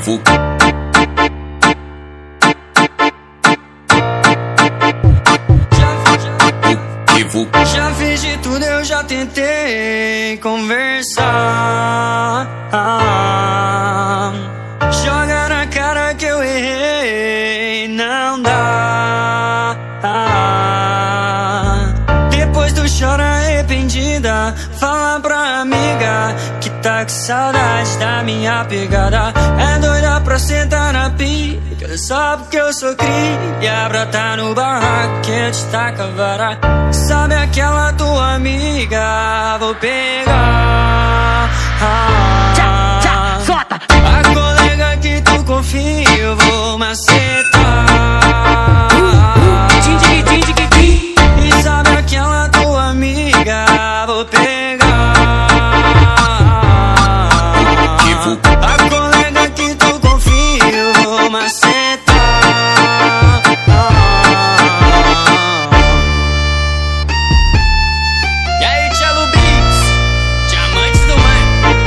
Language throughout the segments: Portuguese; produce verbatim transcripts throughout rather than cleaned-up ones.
vou. Já fiz de tudo, eu já tentei conversar. Joga na cara que eu errei, não dá. Depois tu chora arrependida, fala pra amiga que tá com saudade da minha pegada. É doida pra sentar na pica só porque eu sou cria, brota no barraco que eu te taca a vara. Sabe aquela tua amiga, vou pegar. Tchá, tchá, solta. A colega que tu confia, eu vou macetar. E sabe aquela tua amiga, vou pegar. A colega que tu confia, eu vou macetar. E aí, Tchelo Beats, diamantes do mar.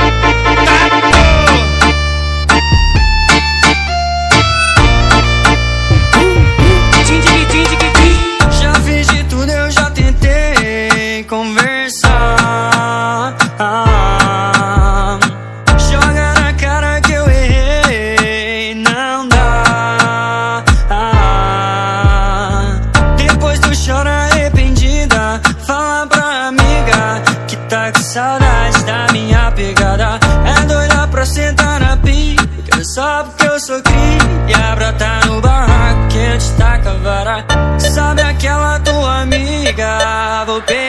Já fiz de tudo, eu já tentei conversar. Joga na cara que eu errei, não dá. Depois tu chora arrependida, fala pra amiga que tá com saudade da minha pegada. É doida pra sentar na pica só porque eu sou cria, brota no barraco que eu te taca a vara. Sabe aquela tua amiga, vou pegar.